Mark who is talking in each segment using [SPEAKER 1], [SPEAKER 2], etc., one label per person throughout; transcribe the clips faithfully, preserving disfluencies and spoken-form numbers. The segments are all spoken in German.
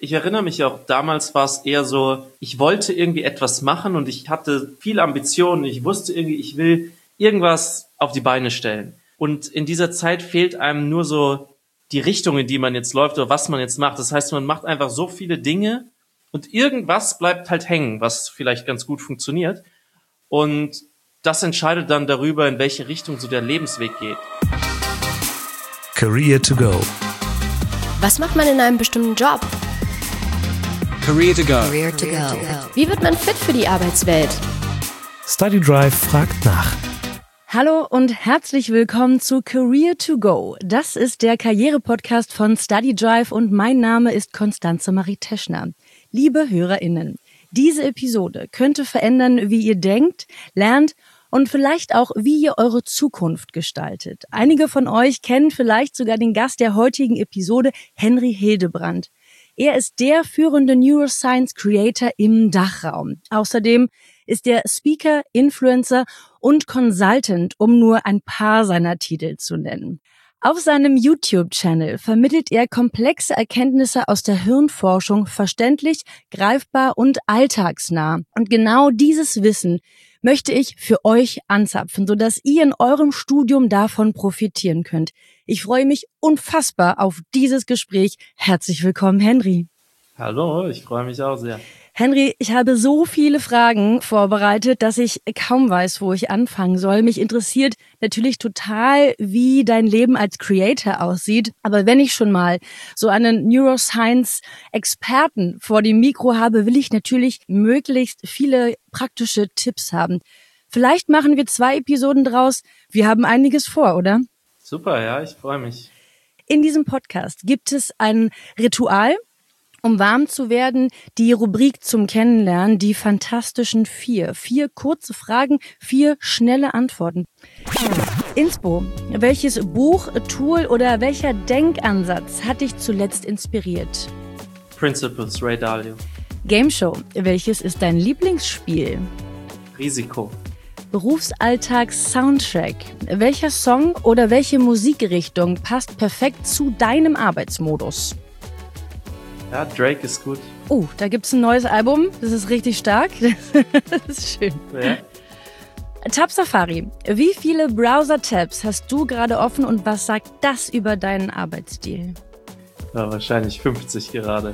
[SPEAKER 1] ich erinnere mich auch, damals war es eher so, ich wollte irgendwie etwas machen und ich hatte viel Ambitionen. Ich wusste irgendwie, ich will irgendwas auf die Beine stellen. Und in dieser Zeit fehlt einem nur so die Richtung, in die man jetzt läuft oder was man jetzt macht. Das heißt, man macht einfach so viele Dinge und irgendwas bleibt halt hängen, was vielleicht ganz gut funktioniert. Und das entscheidet dann darüber, in welche Richtung so der Lebensweg geht.
[SPEAKER 2] Career to go.
[SPEAKER 3] Was macht man in einem bestimmten Job?
[SPEAKER 2] Career to go.
[SPEAKER 3] Career to go. Wie wird man fit für die Arbeitswelt?
[SPEAKER 2] Study Drive fragt nach.
[SPEAKER 4] Hallo und herzlich willkommen zu Career to go. Das ist der Karriere-Podcast von Study Drive und mein Name ist Constanze Marie Teschner. Liebe HörerInnen, diese Episode könnte verändern, wie ihr denkt, lernt und vielleicht auch, wie ihr eure Zukunft gestaltet. Einige von euch kennen vielleicht sogar den Gast der heutigen Episode, Henry Hildebrandt. Er ist der führende Neuroscience Creator im Dachraum. Außerdem ist er Speaker, Influencer und Consultant, um nur ein paar seiner Titel zu nennen. Auf seinem YouTube-Channel vermittelt er komplexe Erkenntnisse aus der Hirnforschung verständlich, greifbar und alltagsnah. Und genau dieses Wissen möchte ich für euch anzapfen, sodass ihr in eurem Studium davon profitieren könnt. Ich freue mich unfassbar auf dieses Gespräch. Herzlich willkommen, Henry.
[SPEAKER 1] Hallo, ich freue mich auch sehr.
[SPEAKER 4] Henry, ich habe so viele Fragen vorbereitet, dass ich kaum weiß, wo ich anfangen soll. Mich interessiert natürlich total, wie dein Leben als Creator aussieht. Aber wenn ich schon mal so einen Neuroscience-Experten vor dem Mikro habe, will ich natürlich möglichst viele praktische Tipps haben. Vielleicht machen wir zwei Episoden draus. Wir haben einiges vor, oder?
[SPEAKER 1] Super, ja, ich freue mich.
[SPEAKER 4] In diesem Podcast gibt es ein Ritual, um warm zu werden, die Rubrik zum Kennenlernen, die fantastischen vier. Vier kurze Fragen, vier schnelle Antworten. Inspo, welches Buch, Tool oder welcher Denkansatz hat dich zuletzt inspiriert?
[SPEAKER 1] Principles, Ray Dalio.
[SPEAKER 4] Gameshow, welches ist dein Lieblingsspiel?
[SPEAKER 1] Risiko.
[SPEAKER 4] Berufsalltags-Soundtrack, welcher Song oder welche Musikrichtung passt perfekt zu deinem Arbeitsmodus?
[SPEAKER 1] Ja, Drake ist gut.
[SPEAKER 4] Oh, da gibt's ein neues Album. Das ist richtig stark. Das ist schön.
[SPEAKER 1] Ja.
[SPEAKER 4] Tab Safari. Wie viele Browser-Tabs hast du gerade offen und was sagt das über deinen Arbeitsstil?
[SPEAKER 1] Ja, wahrscheinlich fünfzig gerade.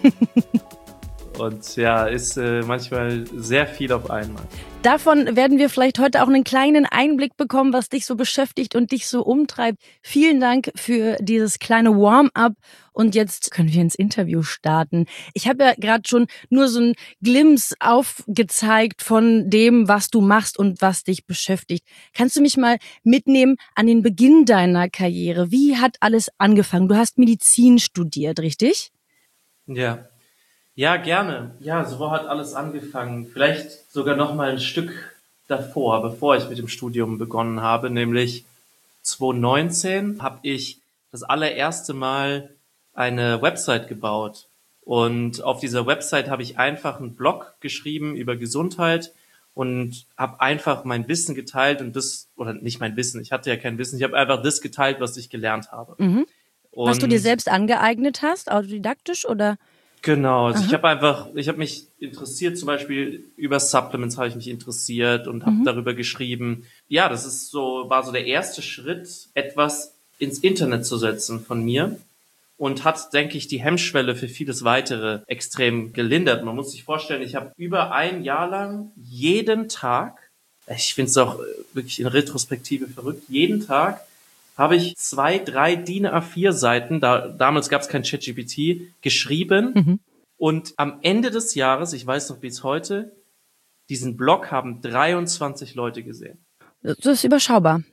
[SPEAKER 1] Und ja, ist äh, manchmal sehr viel auf einmal.
[SPEAKER 4] Davon werden wir vielleicht heute auch einen kleinen Einblick bekommen, was dich so beschäftigt und dich so umtreibt. Vielen Dank für dieses kleine Warm-up und jetzt können wir ins Interview starten. Ich habe ja gerade schon nur so einen Glimpse aufgezeigt von dem, was du machst und was dich beschäftigt. Kannst du mich mal mitnehmen an den Beginn deiner Karriere? Wie hat alles angefangen? Du hast Medizin studiert, richtig?
[SPEAKER 1] Ja. Ja, gerne. Ja, so hat alles angefangen. Vielleicht sogar noch mal ein Stück davor, bevor ich mit dem Studium begonnen habe, nämlich zwanzig neunzehn habe ich das allererste Mal eine Website gebaut. Und auf dieser Website habe ich einfach einen Blog geschrieben über Gesundheit und habe einfach mein Wissen geteilt und das, oder nicht mein Wissen, ich hatte ja kein Wissen, ich habe einfach das geteilt, was ich gelernt habe.
[SPEAKER 4] Mhm. Was
[SPEAKER 1] Und
[SPEAKER 4] du dir selbst angeeignet hast, autodidaktisch oder?
[SPEAKER 1] Genau, also
[SPEAKER 4] Aha.
[SPEAKER 1] ich habe einfach, ich habe mich interessiert, zum Beispiel über Supplements habe ich mich interessiert und habe
[SPEAKER 4] Mhm.
[SPEAKER 1] darüber geschrieben. Ja, das ist so, war so der erste Schritt, etwas ins Internet zu setzen von mir und hat, denke ich, die Hemmschwelle für vieles Weitere extrem gelindert. Man muss sich vorstellen, ich habe über ein Jahr lang jeden Tag, ich finde es auch wirklich in Retrospektive verrückt, jeden Tag habe ich zwei, drei D I N A vier Seiten, da, damals gab es kein ChatGPT, geschrieben.
[SPEAKER 4] Mhm.
[SPEAKER 1] Und am Ende des Jahres, ich weiß noch bis heute, diesen Blog haben dreiundzwanzig Leute gesehen.
[SPEAKER 4] Das ist überschaubar.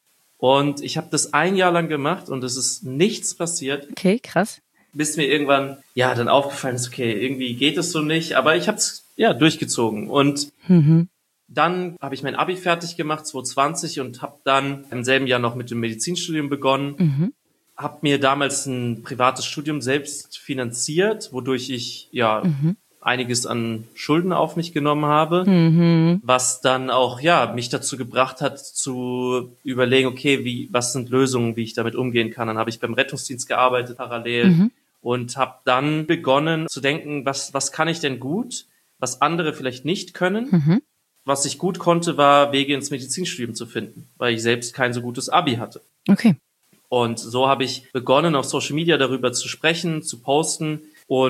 [SPEAKER 1] Und ich habe das ein Jahr lang gemacht und es ist nichts passiert,
[SPEAKER 4] Okay, krass.
[SPEAKER 1] bis mir irgendwann ja dann aufgefallen ist, okay, irgendwie geht es so nicht, aber ich habe es ja durchgezogen. Und
[SPEAKER 4] Mhm.
[SPEAKER 1] dann habe ich mein Abi fertig gemacht, zwanzig zwanzig, und habe dann im selben Jahr noch mit dem Medizinstudium begonnen.
[SPEAKER 4] Mhm.
[SPEAKER 1] Habe mir damals ein privates Studium selbst finanziert, wodurch ich ja
[SPEAKER 4] Mhm.
[SPEAKER 1] einiges an Schulden auf mich genommen habe,
[SPEAKER 4] Mhm.
[SPEAKER 1] was dann auch ja mich dazu gebracht hat zu überlegen, okay, wie was sind Lösungen, wie ich damit umgehen kann. Dann habe ich beim Rettungsdienst gearbeitet parallel
[SPEAKER 4] Mhm.
[SPEAKER 1] und habe dann begonnen zu denken, was was kann ich denn gut, was andere vielleicht nicht können.
[SPEAKER 4] Mhm.
[SPEAKER 1] Was ich gut konnte, war Wege ins Medizinstudium zu finden, weil ich selbst kein so gutes Abi hatte.
[SPEAKER 4] Okay.
[SPEAKER 1] Und so habe ich begonnen, auf Social Media darüber zu sprechen, zu posten,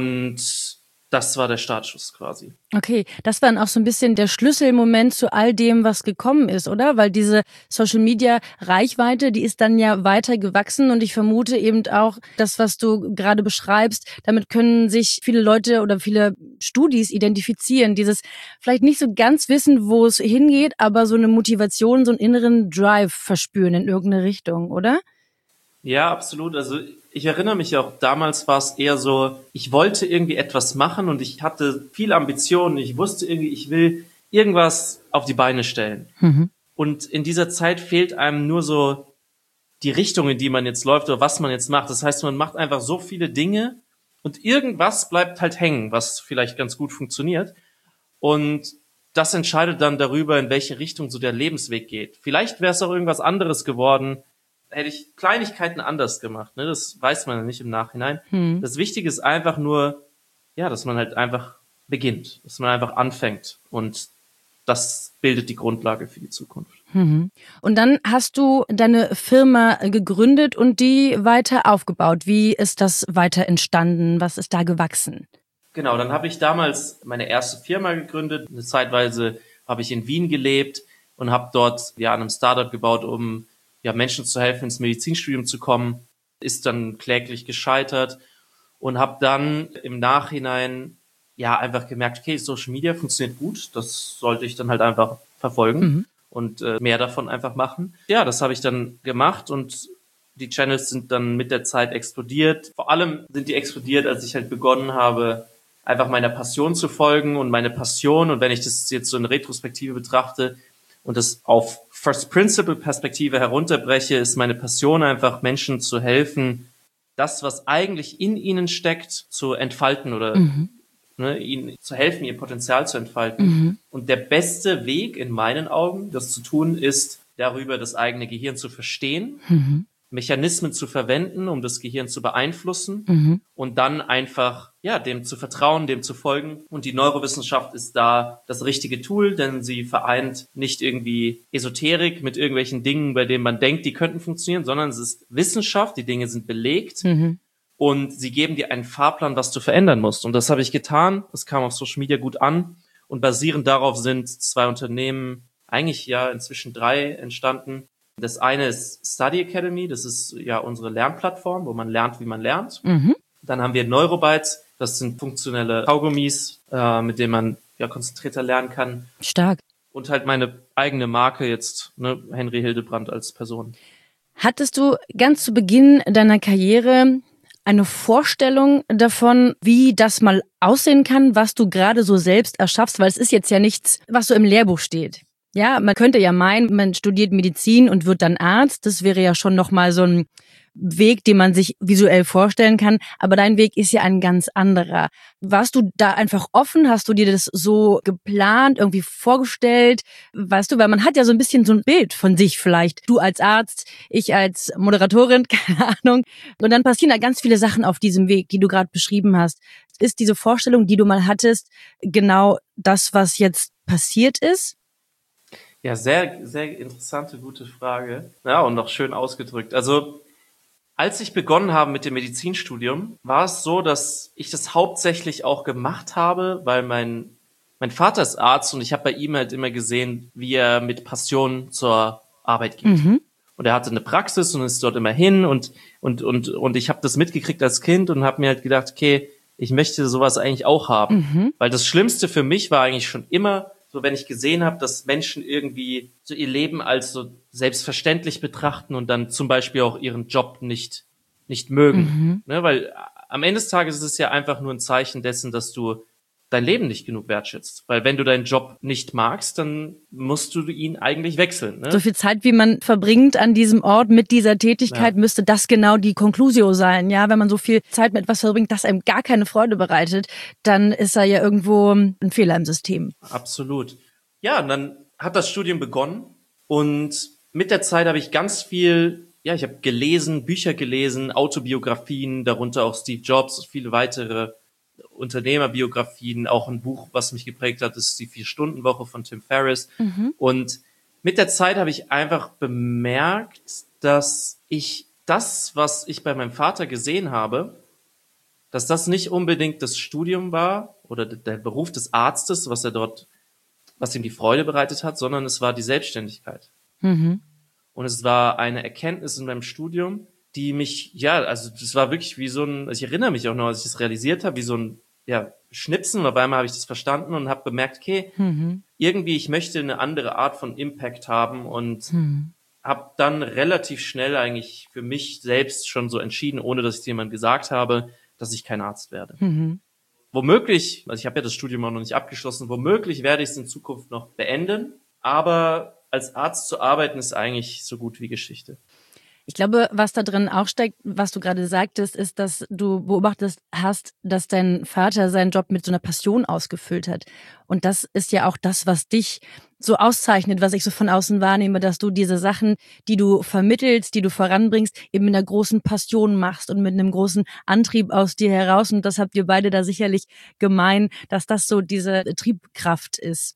[SPEAKER 1] und das war der Startschuss quasi.
[SPEAKER 4] Okay, das war dann auch so ein bisschen der Schlüsselmoment zu all dem, was gekommen ist, oder? Weil diese Social-Media-Reichweite, die ist dann ja weiter gewachsen, und ich vermute eben auch, das, was du gerade beschreibst, damit können sich viele Leute oder viele Studis identifizieren. Dieses vielleicht nicht so ganz wissen, wo es hingeht, aber so eine Motivation, so einen inneren Drive verspüren in irgendeine Richtung, oder?
[SPEAKER 1] Ja, absolut. Also ich erinnere mich auch, damals war es eher so, ich wollte irgendwie etwas machen und ich hatte viel Ambitionen. Ich wusste irgendwie, ich will irgendwas auf die Beine stellen.
[SPEAKER 4] Mhm.
[SPEAKER 1] Und in dieser Zeit fehlt einem nur so die Richtung, in die man jetzt läuft oder was man jetzt macht. Das heißt, man macht einfach so viele Dinge und irgendwas bleibt halt hängen, was vielleicht ganz gut funktioniert. Und das entscheidet dann darüber, in welche Richtung so der Lebensweg geht. Vielleicht wäre es auch irgendwas anderes geworden, hätte ich Kleinigkeiten anders gemacht, ne? Das weiß man ja nicht im Nachhinein.
[SPEAKER 4] Hm.
[SPEAKER 1] Das Wichtige ist einfach nur, ja, dass man halt einfach beginnt, dass man einfach anfängt, und das bildet die Grundlage für die Zukunft.
[SPEAKER 4] Mhm. Und dann hast du deine Firma gegründet und die weiter aufgebaut. Wie ist das weiter entstanden? Was ist da gewachsen?
[SPEAKER 1] Genau, dann habe ich damals meine erste Firma gegründet. Eine Zeitweise habe ich in Wien gelebt und habe dort ja an einem Startup gebaut, um ja Menschen zu helfen, ins Medizinstudium zu kommen. Ist dann kläglich gescheitert und habe dann im Nachhinein ja einfach gemerkt, okay, Social Media funktioniert gut, das sollte ich dann halt einfach verfolgen
[SPEAKER 4] Mhm.
[SPEAKER 1] und äh, mehr davon einfach machen. Ja, das habe ich dann gemacht und die Channels sind dann mit der Zeit explodiert. Vor allem sind die explodiert, als ich halt begonnen habe, einfach meiner Passion zu folgen, und meine Passion, und wenn ich das jetzt so in Retrospektive betrachte und das auf First-Principle-Perspektive herunterbreche, ist meine Passion einfach, Menschen zu helfen, das, was eigentlich in ihnen steckt, zu entfalten oder
[SPEAKER 4] Mhm.
[SPEAKER 1] ne, ihnen zu helfen, ihr Potenzial zu entfalten.
[SPEAKER 4] Mhm.
[SPEAKER 1] Und der beste Weg in meinen Augen, das zu tun, ist, darüber das eigene Gehirn zu verstehen,
[SPEAKER 4] Mhm.
[SPEAKER 1] Mechanismen zu verwenden, um das Gehirn zu beeinflussen,
[SPEAKER 4] Mhm.
[SPEAKER 1] und dann einfach, ja, dem zu vertrauen, dem zu folgen. Und die Neurowissenschaft ist da das richtige Tool, denn sie vereint nicht irgendwie Esoterik mit irgendwelchen Dingen, bei denen man denkt, die könnten funktionieren, sondern es ist Wissenschaft, die Dinge sind belegt,
[SPEAKER 4] Mhm.
[SPEAKER 1] und sie geben dir einen Fahrplan, was du verändern musst. Und das habe ich getan. Das kam auf Social Media gut an, und basierend darauf sind zwei Unternehmen, eigentlich ja inzwischen drei, entstanden. Das eine ist Study Academy, das ist ja unsere Lernplattform, wo man lernt, wie man lernt.
[SPEAKER 4] Mhm.
[SPEAKER 1] Dann haben wir Neurobytes, das sind funktionelle Kaugummis, äh, mit denen man ja konzentrierter lernen kann.
[SPEAKER 4] Stark.
[SPEAKER 1] Und halt meine eigene Marke jetzt, ne, Henry Hildebrandt als Person.
[SPEAKER 4] Hattest du ganz zu Beginn deiner Karriere eine Vorstellung davon, wie das mal aussehen kann, was du gerade so selbst erschaffst? Weil es ist jetzt ja nichts, was so im Lehrbuch steht. Ja, man könnte ja meinen, man studiert Medizin und wird dann Arzt. Das wäre ja schon nochmal so ein Weg, den man sich visuell vorstellen kann. Aber dein Weg ist ja ein ganz anderer. Warst du da einfach offen? Hast du dir das so geplant, irgendwie vorgestellt? Weißt du, weil man hat ja so ein bisschen so ein Bild von sich vielleicht. Du als Arzt, ich als Moderatorin, keine Ahnung. Und dann passieren da ganz viele Sachen auf diesem Weg, die du gerade beschrieben hast. Ist diese Vorstellung, die du mal hattest, genau das, was jetzt passiert ist?
[SPEAKER 1] Ja, sehr, sehr interessante, gute Frage. Ja, und noch schön ausgedrückt. Also, als ich begonnen habe mit dem Medizinstudium, war es so, dass ich das hauptsächlich auch gemacht habe, weil mein, mein Vater ist Arzt, und ich habe bei ihm halt immer gesehen, wie er mit Passion zur Arbeit geht.
[SPEAKER 4] Mhm.
[SPEAKER 1] Und er hatte eine Praxis und ist dort immer hin, und, und, und, und ich habe das mitgekriegt als Kind und habe mir halt gedacht, okay, ich möchte sowas eigentlich auch haben.
[SPEAKER 4] Mhm.
[SPEAKER 1] Weil das Schlimmste für mich war eigentlich schon immer, so wenn ich gesehen habe, dass Menschen irgendwie so ihr Leben als so selbstverständlich betrachten und dann zum Beispiel auch ihren Job nicht nicht mögen.
[SPEAKER 4] Mhm.
[SPEAKER 1] Ne, weil am Ende des Tages ist es ja einfach nur ein Zeichen dessen, dass du dein Leben nicht genug wertschätzt. Weil wenn du deinen Job nicht magst, dann musst du ihn eigentlich wechseln. Ne?
[SPEAKER 4] So viel Zeit, wie man verbringt an diesem Ort mit dieser Tätigkeit,
[SPEAKER 1] Ja.
[SPEAKER 4] müsste das genau die Conclusio sein. Ja, wenn man so viel Zeit mit etwas verbringt, das einem gar keine Freude bereitet, dann ist da ja irgendwo ein Fehler im System.
[SPEAKER 1] Absolut. Ja, und dann hat das Studium begonnen, und mit der Zeit habe ich ganz viel ja, ich habe gelesen, Bücher gelesen, Autobiografien, darunter auch Steve Jobs, viele weitere Unternehmerbiografien. Auch ein Buch, was mich geprägt hat, ist die Vier-Stunden-Woche von Tim Ferriss.
[SPEAKER 4] Mhm.
[SPEAKER 1] Und mit der Zeit habe ich einfach bemerkt, dass ich das, was ich bei meinem Vater gesehen habe, dass das nicht unbedingt das Studium war oder der Beruf des Arztes, was er dort, was ihm die Freude bereitet hat, sondern es war die Selbstständigkeit.
[SPEAKER 4] Mhm.
[SPEAKER 1] Und es war eine Erkenntnis in meinem Studium, die mich, ja, also das war wirklich wie so ein, ich erinnere mich auch noch, als ich das realisiert habe, wie so ein, ja, Schnipsen. Und auf einmal habe ich das verstanden und habe bemerkt, okay,
[SPEAKER 4] Mhm.
[SPEAKER 1] irgendwie, ich möchte eine andere Art von Impact haben und
[SPEAKER 4] Mhm.
[SPEAKER 1] habe dann relativ schnell eigentlich für mich selbst schon so entschieden, ohne dass ich es jemand gesagt habe, dass ich kein Arzt werde.
[SPEAKER 4] Mhm.
[SPEAKER 1] Womöglich, also ich habe ja das Studium auch noch nicht abgeschlossen, womöglich werde ich es in Zukunft noch beenden, aber als Arzt zu arbeiten ist eigentlich so gut wie Geschichte.
[SPEAKER 4] Ich glaube, was da drin auch steckt, was du gerade sagtest, ist, dass du beobachtet hast, dass dein Vater seinen Job mit so einer Passion ausgefüllt hat. Und das ist ja auch das, was dich so auszeichnet, was ich so von außen wahrnehme, dass du diese Sachen, die du vermittelst, die du voranbringst, eben mit einer großen Passion machst und mit einem großen Antrieb aus dir heraus. Und das habt ihr beide da sicherlich gemein, dass das so diese Triebkraft ist.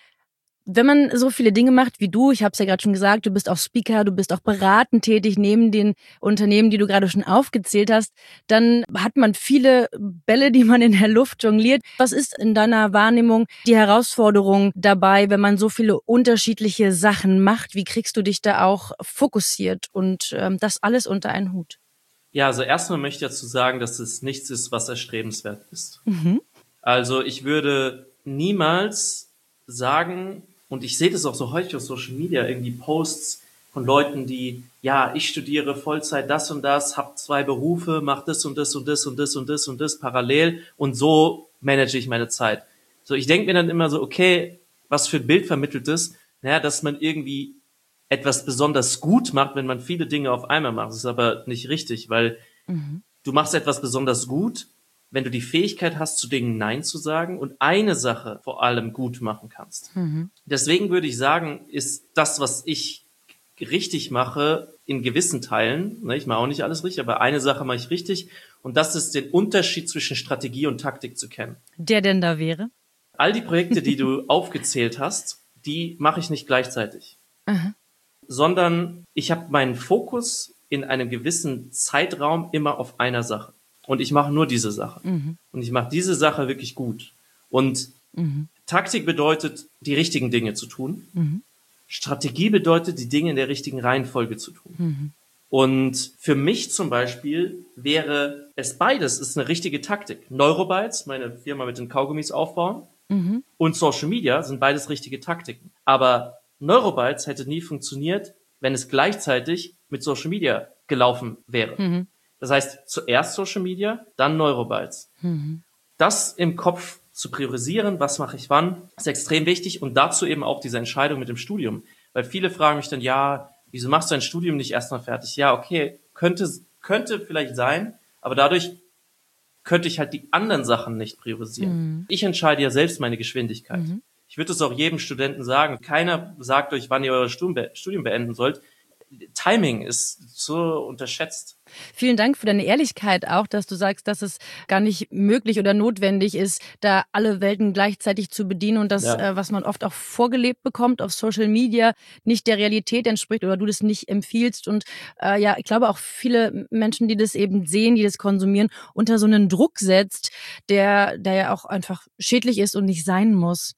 [SPEAKER 4] Wenn man so viele Dinge macht wie du, ich habe es ja gerade schon gesagt, du bist auch Speaker, du bist auch beratend tätig neben den Unternehmen, die du gerade schon aufgezählt hast, dann hat man viele Bälle, die man in der Luft jongliert. Was ist in deiner Wahrnehmung die Herausforderung dabei, wenn man so viele unterschiedliche Sachen macht? Wie kriegst du dich da auch fokussiert und ähm, das alles unter einen Hut?
[SPEAKER 1] Ja, also erstmal möchte ich dazu sagen, dass es nichts ist, was erstrebenswert ist.
[SPEAKER 4] Mhm.
[SPEAKER 1] Also ich würde niemals sagen, und ich sehe das auch so häufig auf Social Media, irgendwie Posts von Leuten, die, ja, ich studiere Vollzeit das und das, habe zwei Berufe, mache das und das und das und das und das und das parallel und so manage ich meine Zeit. So, ich denke mir dann immer so, okay, was für ein Bild vermittelt das? Naja, dass man irgendwie etwas besonders gut macht, wenn man viele Dinge auf einmal macht. Das ist aber nicht richtig, weil
[SPEAKER 4] Mhm.
[SPEAKER 1] du machst etwas besonders gut, wenn du die Fähigkeit hast, zu Dingen Nein zu sagen und eine Sache vor allem gut machen kannst.
[SPEAKER 4] Mhm.
[SPEAKER 1] Deswegen würde ich sagen, ist das, was ich richtig mache, in gewissen Teilen, ne, ich mache auch nicht alles richtig, aber eine Sache mache ich richtig, und das ist den Unterschied zwischen Strategie und Taktik zu kennen.
[SPEAKER 4] Der denn da wäre?
[SPEAKER 1] All die Projekte, die du aufgezählt hast, die mache ich nicht gleichzeitig,
[SPEAKER 4] Aha.
[SPEAKER 1] sondern ich habe meinen Fokus in einem gewissen Zeitraum immer auf einer Sache. Und ich mache nur diese Sache.
[SPEAKER 4] Mhm.
[SPEAKER 1] Und ich mache diese Sache wirklich gut. Und
[SPEAKER 4] Mhm.
[SPEAKER 1] Taktik bedeutet, die richtigen Dinge zu tun.
[SPEAKER 4] Mhm.
[SPEAKER 1] Strategie bedeutet, die Dinge in der richtigen Reihenfolge zu tun.
[SPEAKER 4] Mhm.
[SPEAKER 1] Und für mich zum Beispiel wäre es beides, ist eine richtige Taktik. Neurobytes, meine Firma mit den Kaugummis aufbauen,
[SPEAKER 4] Mhm.
[SPEAKER 1] und Social Media sind beides richtige Taktiken. Aber Neurobytes hätte nie funktioniert, wenn es gleichzeitig mit Social Media gelaufen wäre.
[SPEAKER 4] Mhm.
[SPEAKER 1] Das heißt, zuerst Social Media, dann Neurobytes.
[SPEAKER 4] Mhm.
[SPEAKER 1] Das im Kopf zu priorisieren, was mache ich wann, ist extrem wichtig, und dazu eben auch diese Entscheidung mit dem Studium. Weil viele fragen mich dann, ja, wieso machst du dein Studium nicht erstmal fertig? Ja, okay, könnte, könnte vielleicht sein, aber dadurch könnte ich halt die anderen Sachen nicht priorisieren.
[SPEAKER 4] Mhm.
[SPEAKER 1] Ich entscheide ja selbst meine Geschwindigkeit.
[SPEAKER 4] Mhm.
[SPEAKER 1] Ich würde es auch jedem Studenten sagen. Keiner sagt euch, wann ihr euer Studium be- Studium beenden sollt. Timing ist so unterschätzt.
[SPEAKER 4] Vielen Dank für deine Ehrlichkeit auch, dass du sagst, dass es gar nicht möglich oder notwendig ist, da alle Welten gleichzeitig zu bedienen und das,
[SPEAKER 1] Ja.
[SPEAKER 4] äh, was man oft auch vorgelebt bekommt auf Social Media, nicht der Realität entspricht oder du das nicht empfiehlst. Und äh, ja, ich glaube auch viele Menschen, die das eben sehen, die das konsumieren, unter so einen Druck setzt, der, der ja auch einfach schädlich ist und nicht sein muss.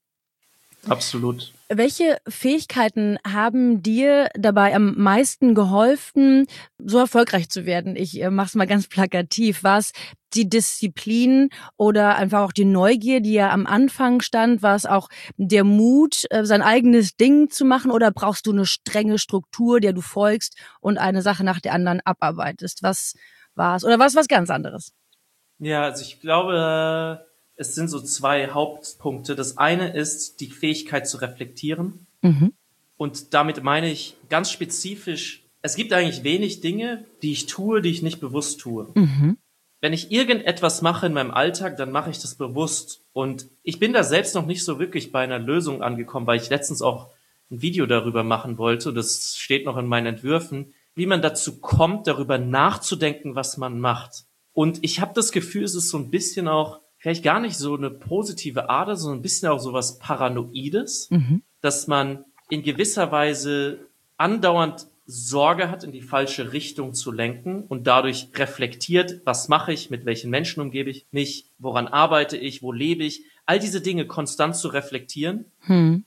[SPEAKER 1] Absolut.
[SPEAKER 4] Welche Fähigkeiten haben dir dabei am meisten geholfen, so erfolgreich zu werden? Ich äh, mach's mal ganz plakativ. War es die Disziplin oder einfach auch die Neugier, die ja am Anfang stand? War es auch der Mut, äh, sein eigenes Ding zu machen? Oder brauchst du eine strenge Struktur, der du folgst und eine Sache nach der anderen abarbeitest? Was war es? Oder war es was ganz anderes?
[SPEAKER 1] Ja, also ich glaube, es sind so zwei Hauptpunkte. Das eine ist die Fähigkeit zu reflektieren.
[SPEAKER 4] Mhm.
[SPEAKER 1] Und damit meine ich ganz spezifisch, es gibt eigentlich wenig Dinge, die ich tue, die ich nicht bewusst tue.
[SPEAKER 4] Mhm.
[SPEAKER 1] Wenn ich irgendetwas mache in meinem Alltag, dann mache ich das bewusst. Und ich bin da selbst noch nicht so wirklich bei einer Lösung angekommen, weil ich letztens auch ein Video darüber machen wollte. Das steht noch in meinen Entwürfen, wie man dazu kommt, darüber nachzudenken, was man macht. Und ich habe das Gefühl, es ist so ein bisschen auch, vielleicht gar nicht so eine positive Ader, sondern ein bisschen auch so was Paranoides, mhm. dass man in gewisser Weise andauernd Sorge hat, in die falsche Richtung zu lenken und dadurch reflektiert, was mache ich, mit welchen Menschen umgebe ich mich, woran arbeite ich, wo lebe ich, all diese Dinge konstant zu reflektieren hm.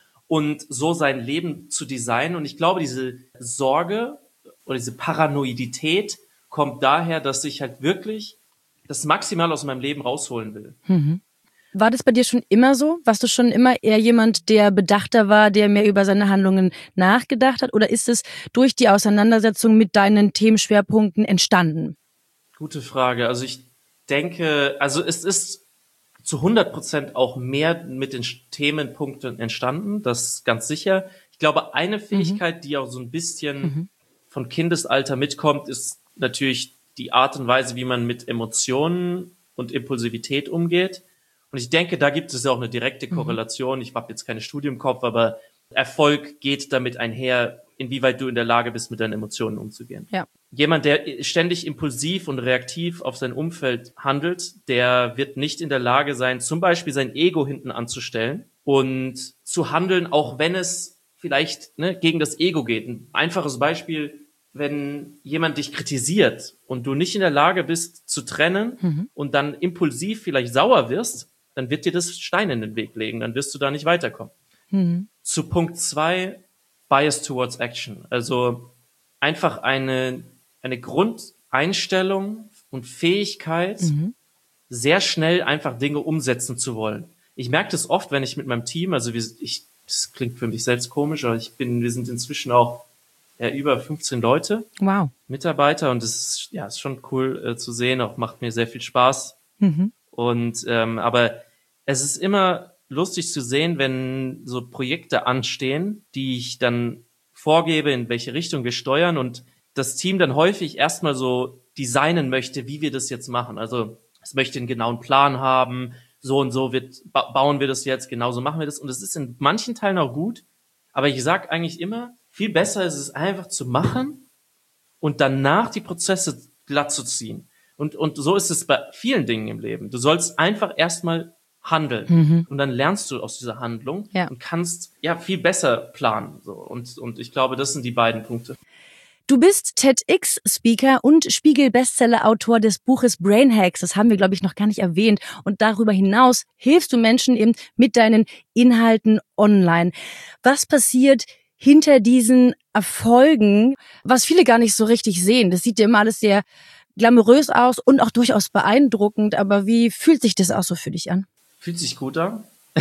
[SPEAKER 1] und so sein Leben zu designen. Und ich glaube, diese Sorge oder diese Paranoidität kommt daher, dass ich halt wirklich das maximal aus meinem Leben rausholen will.
[SPEAKER 4] Mhm. War das bei dir schon immer so? Warst du schon immer eher jemand, der bedachter war, der mehr über seine Handlungen nachgedacht hat? Oder ist es durch die Auseinandersetzung mit deinen Themenschwerpunkten entstanden?
[SPEAKER 1] Gute Frage. Also ich denke, also es ist zu hundert Prozent auch mehr mit den Themenpunkten entstanden, das ist ganz sicher. Ich glaube, eine Fähigkeit, mhm. die auch so ein bisschen mhm. von Kindesalter mitkommt, ist natürlich die Art und Weise, wie man mit Emotionen und Impulsivität umgeht. Und ich denke, da gibt es ja auch eine direkte Korrelation. Ich habe jetzt keine Studie im Kopf, aber Erfolg geht damit einher, inwieweit du in der Lage bist, mit deinen Emotionen umzugehen. Ja. Jemand, der ständig impulsiv und reaktiv auf sein Umfeld handelt, der wird nicht in der Lage sein, zum Beispiel sein Ego hinten anzustellen und zu handeln, auch wenn es vielleicht ne, gegen das Ego geht. Ein einfaches Beispiel, wenn jemand dich kritisiert und du nicht in der Lage bist zu trennen mhm. und dann impulsiv vielleicht sauer wirst, dann wird dir das Steine in den Weg legen, dann wirst du da nicht weiterkommen. Mhm. Zu Punkt zwei, Bias towards Action. Also einfach eine, eine Grundeinstellung und Fähigkeit, mhm. sehr schnell einfach Dinge umsetzen zu wollen. Ich merke das oft, wenn ich mit meinem Team, also wir, ich, das klingt für mich selbst komisch, aber ich bin, wir sind inzwischen auch ja, über fünfzehn Leute, wow. Mitarbeiter, und das ist, ja, ist schon cool äh, zu sehen, auch macht mir sehr viel Spaß. Mhm. Und ähm, aber es ist immer lustig zu sehen, wenn so Projekte anstehen, die ich dann vorgebe, in welche Richtung wir steuern und das Team dann häufig erstmal so designen möchte, wie wir das jetzt machen. Also es möchte einen genauen Plan haben, so und so wird ba- bauen wir das jetzt, genauso machen wir das. Und es ist in manchen Teilen auch gut, aber ich sage eigentlich immer, viel besser ist es einfach zu machen und danach die Prozesse glatt zu ziehen. Und, und so ist es bei vielen Dingen im Leben. Du sollst einfach erstmal handeln mhm. und dann lernst du aus dieser Handlung ja. und kannst ja viel besser planen. So. Und, und ich glaube, das sind die beiden Punkte.
[SPEAKER 4] Du bist TEDx-Speaker und Spiegel-Bestseller-Autor des Buches Brain Hacks. Das haben wir, glaube ich, noch gar nicht erwähnt. Und darüber hinaus hilfst du Menschen eben mit deinen Inhalten online. Was passiert hinter diesen Erfolgen, was viele gar nicht so richtig sehen? Das sieht ja immer alles sehr glamourös aus und auch durchaus beeindruckend. Aber wie fühlt sich das auch so für dich an?
[SPEAKER 1] Fühlt sich gut an.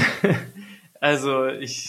[SPEAKER 1] Also ich...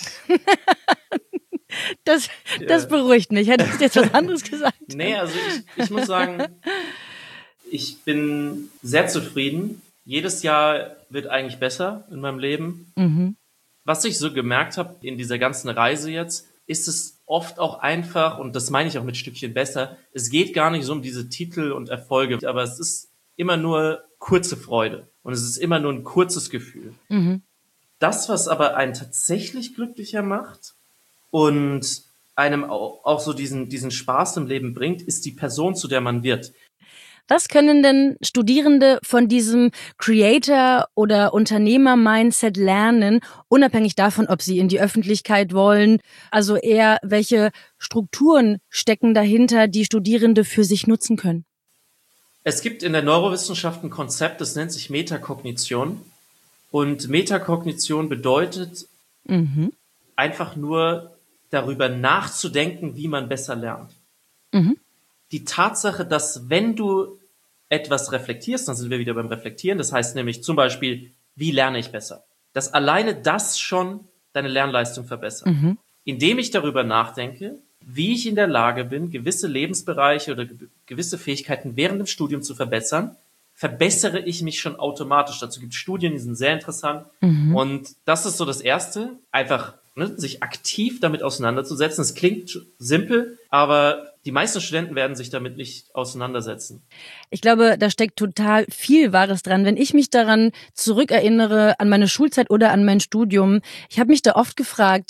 [SPEAKER 4] Das, das beruhigt mich. Hättest du jetzt was anderes gesagt?
[SPEAKER 1] Nee, also ich, ich muss sagen, ich bin sehr zufrieden. Jedes Jahr wird eigentlich besser in meinem Leben. Mhm. Was ich so gemerkt habe in dieser ganzen Reise jetzt, ist es oft auch einfach, und das meine ich auch mit Stückchen besser, es geht gar nicht so um diese Titel und Erfolge, aber es ist immer nur kurze Freude und es ist immer nur ein kurzes Gefühl. Mhm. Das, was aber einen tatsächlich glücklicher macht und einem auch so diesen, diesen Spaß im Leben bringt, ist die Person, zu der man wird.
[SPEAKER 4] Was können denn Studierende von diesem Creator- oder Unternehmer-Mindset lernen, unabhängig davon, ob sie in die Öffentlichkeit wollen? Also eher, welche Strukturen stecken dahinter, die Studierende für sich nutzen können?
[SPEAKER 1] Es gibt in der Neurowissenschaft ein Konzept, das nennt sich Metakognition. Und Metakognition bedeutet mhm. einfach nur darüber nachzudenken, wie man besser lernt. Mhm. Die Tatsache, dass wenn du etwas reflektierst, dann sind wir wieder beim Reflektieren, das heißt nämlich zum Beispiel, wie lerne ich besser? Dass alleine das schon deine Lernleistung verbessert. Mhm. Indem ich darüber nachdenke, wie ich in der Lage bin, gewisse Lebensbereiche oder ge- gewisse Fähigkeiten während dem Studium zu verbessern, verbessere ich mich schon automatisch. Dazu gibt es Studien, die sind sehr interessant. Mhm. Und das ist so das Erste, einfach ne, sich aktiv damit auseinanderzusetzen. Es klingt simpel, aber die meisten Studenten werden sich damit nicht auseinandersetzen.
[SPEAKER 4] Ich glaube, da steckt total viel Wahres dran. Wenn ich mich daran zurückerinnere, an meine Schulzeit oder an mein Studium, ich habe mich da oft gefragt,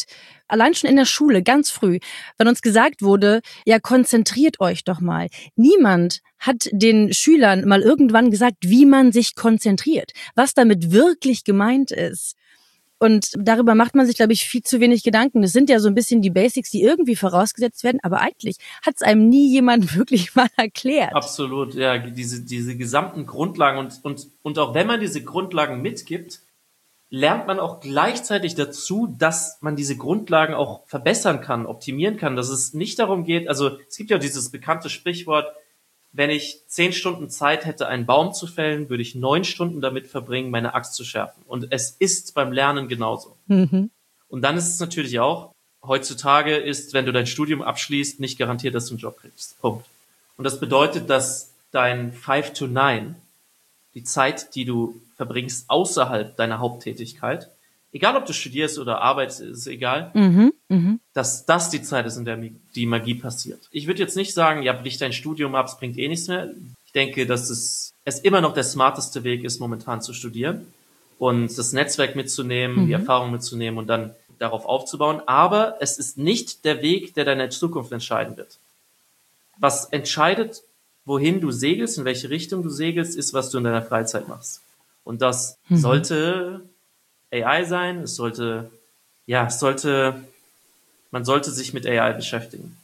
[SPEAKER 4] allein schon in der Schule, ganz früh, wenn uns gesagt wurde, ja, konzentriert euch doch mal. Niemand hat den Schülern mal irgendwann gesagt, wie man sich konzentriert, was damit wirklich gemeint ist. Und darüber macht man sich, glaube ich, viel zu wenig Gedanken. Das sind ja so ein bisschen die Basics, die irgendwie vorausgesetzt werden, aber eigentlich hat es einem nie jemand wirklich mal erklärt.
[SPEAKER 1] Absolut, ja, diese diese gesamten Grundlagen und und und auch wenn man diese Grundlagen mitgibt, lernt man auch gleichzeitig dazu, dass man diese Grundlagen auch verbessern kann, optimieren kann, dass es nicht darum geht, also es gibt ja dieses bekannte Sprichwort, wenn ich zehn Stunden Zeit hätte, einen Baum zu fällen, würde ich neun Stunden damit verbringen, meine Axt zu schärfen. Und es ist beim Lernen genauso. Mhm. Und dann ist es natürlich auch, heutzutage ist, wenn du dein Studium abschließt, nicht garantiert, dass du einen Job kriegst. Punkt. Und das bedeutet, dass dein five to nine, die Zeit, die du verbringst außerhalb deiner Haupttätigkeit, egal ob du studierst oder arbeitest, ist egal, mhm, mh. dass das die Zeit ist, in der die Magie passiert. Ich würde jetzt nicht sagen, ja, brich dein Studium ab, es bringt eh nichts mehr. Ich denke, dass es, es immer noch der smarteste Weg ist, momentan zu studieren und das Netzwerk mitzunehmen, mhm. die Erfahrung mitzunehmen und dann darauf aufzubauen. Aber es ist nicht der Weg, der deine Zukunft entscheiden wird. Was entscheidet, wohin du segelst, in welche Richtung du segelst, ist, was du in deiner Freizeit machst. Und das mhm. sollte A I sein, es sollte, ja, es sollte, man sollte sich mit A I beschäftigen.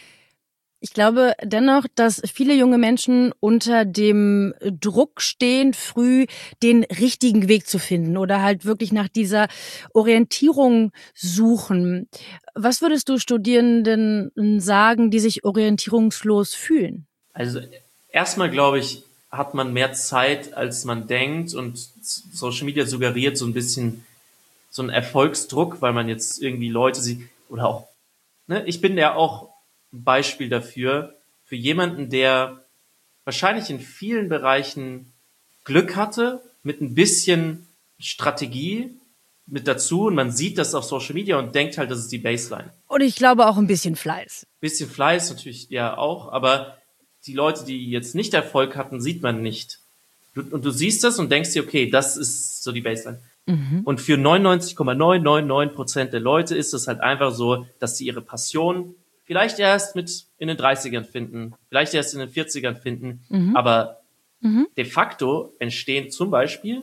[SPEAKER 4] Ich glaube dennoch, dass viele junge Menschen unter dem Druck stehen, früh den richtigen Weg zu finden oder halt wirklich nach dieser Orientierung suchen. Was würdest du Studierenden sagen, die sich orientierungslos fühlen?
[SPEAKER 1] Also erstmal glaube ich, hat man mehr Zeit, als man denkt und Social Media suggeriert so ein bisschen so einen Erfolgsdruck, weil man jetzt irgendwie Leute sieht oder auch, ne, ich bin ja auch ein Beispiel dafür, für jemanden, der wahrscheinlich in vielen Bereichen Glück hatte, mit ein bisschen Strategie mit dazu und man sieht das auf Social Media und denkt halt, das ist die Baseline.
[SPEAKER 4] Und ich glaube auch ein bisschen Fleiß.
[SPEAKER 1] Bisschen Fleiß natürlich ja auch, aber die Leute, die jetzt nicht Erfolg hatten, sieht man nicht. Du, und du siehst das und denkst dir, okay, das ist so die Baseline. Mhm. Und für neunundneunzig Komma neun neun neun Prozent der Leute ist es halt einfach so, dass sie ihre Passion vielleicht erst mit in den dreißigern finden, vielleicht erst in den vierzigern finden, mhm. aber mhm. de facto entstehen zum Beispiel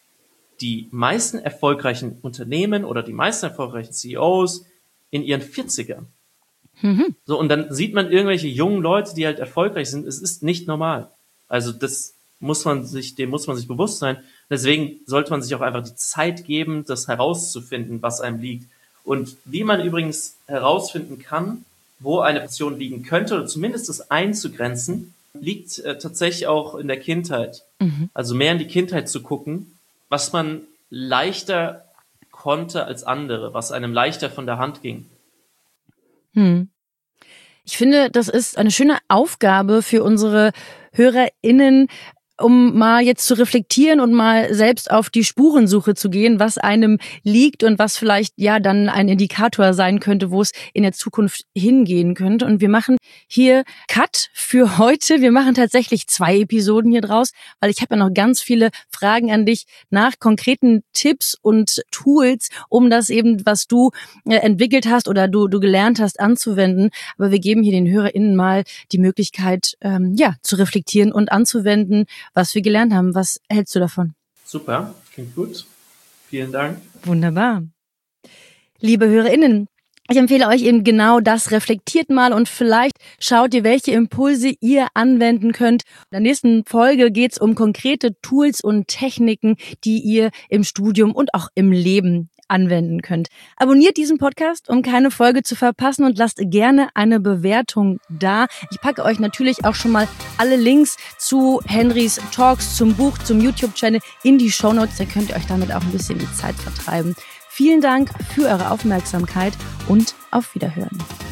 [SPEAKER 1] die meisten erfolgreichen Unternehmen oder die meisten erfolgreichen C E Os in ihren vierzigern. Mhm. So, und dann sieht man irgendwelche jungen Leute, die halt erfolgreich sind. Es ist nicht normal. Also das muss man sich, dem muss man sich bewusst sein. Deswegen sollte man sich auch einfach die Zeit geben, das herauszufinden, was einem liegt. Und wie man übrigens herausfinden kann, wo eine Passion liegen könnte, oder zumindest das einzugrenzen, liegt äh, tatsächlich auch in der Kindheit. Mhm. Also mehr in die Kindheit zu gucken, was man leichter konnte als andere, was einem leichter von der Hand ging.
[SPEAKER 4] Hm. Ich finde, das ist eine schöne Aufgabe für unsere HörerInnen, um mal jetzt zu reflektieren und mal selbst auf die Spurensuche zu gehen, was einem liegt und was vielleicht ja dann ein Indikator sein könnte, wo es in der Zukunft hingehen könnte. Und wir machen hier Cut für heute. Wir machen tatsächlich zwei Episoden hier draus, weil ich habe ja noch ganz viele Fragen an dich nach konkreten Tipps und Tools, um das eben, was du äh, entwickelt hast oder du du gelernt hast, anzuwenden. Aber wir geben hier den HörerInnen mal die Möglichkeit, ähm, ja, zu reflektieren und anzuwenden, was wir gelernt haben. Was hältst du davon?
[SPEAKER 1] Super, klingt gut. Vielen Dank.
[SPEAKER 4] Wunderbar. Liebe HörerInnen, ich empfehle euch eben genau das. Reflektiert mal und vielleicht schaut ihr, welche Impulse ihr anwenden könnt. In der nächsten Folge geht es um konkrete Tools und Techniken, die ihr im Studium und auch im Leben anwenden könnt. Abonniert diesen Podcast, um keine Folge zu verpassen und lasst gerne eine Bewertung da. Ich packe euch natürlich auch schon mal alle Links zu Henrys Talks, zum Buch, zum YouTube-Channel in die Shownotes. Da könnt ihr euch damit auch ein bisschen die Zeit vertreiben. Vielen Dank für eure Aufmerksamkeit und auf Wiederhören.